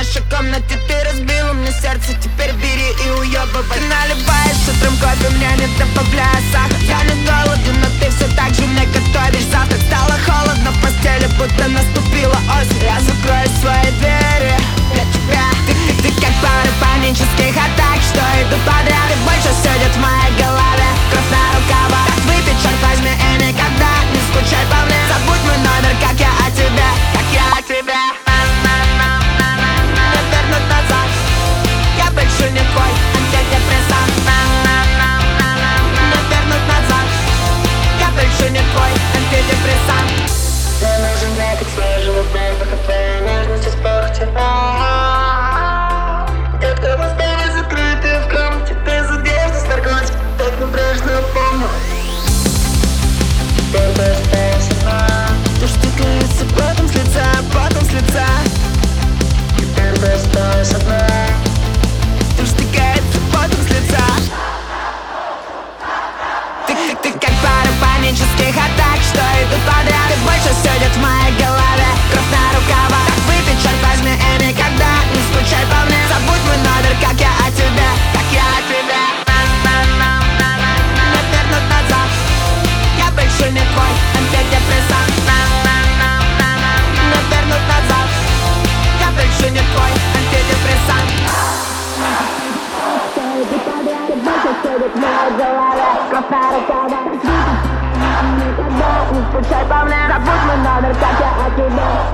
нашей комнате ты разбила мне сердце, теперь бери и уебывай. Ты наливаешь утром кофе, мне не добавляя сахар. Я не голоден, но ты все так же мне готовишь завтрак. Стало холодно в постели, будто наступила осень. Я закрою свои двери для тебя. Ты как пара панических атак, что идут подряд и больше сидят в моей голове. Кровь на рукавах, так выпить, черт возьми, и никогда не скучай по мне. Забудь мой номер, как я о тебе, как я о тебе. Не вернуть назад, я больше не твой антидепрессант. Не вернуть назад, я больше не твой антидепрессант. Мне нужен запах свежего воздуха, твоя нежность из пахти. Детка, мы стали закрыты в комнате, без одежды с наркотиком, так небрежно помню. Теперь ты остаешься одна. Дождь стекается потом с лица, потом с лица. Теперь ты осталась одна. Дождь стекается потом с лица. Ты как пара панических атак, что идут подряд и больше сидят в моей голове. Кровь на рукавах, так выпить, черт возьми, и никогда не скучай по мне. Забудь мой номер, как я о тебе, как я о тебе. Не вернуть назад, я больше не твой антидепрессант. Не вернуть назад, я больше не твой антидепрессант. Кровь на рукавах, никогда не скучай по мне. Забудь мой номер, как я о тебе.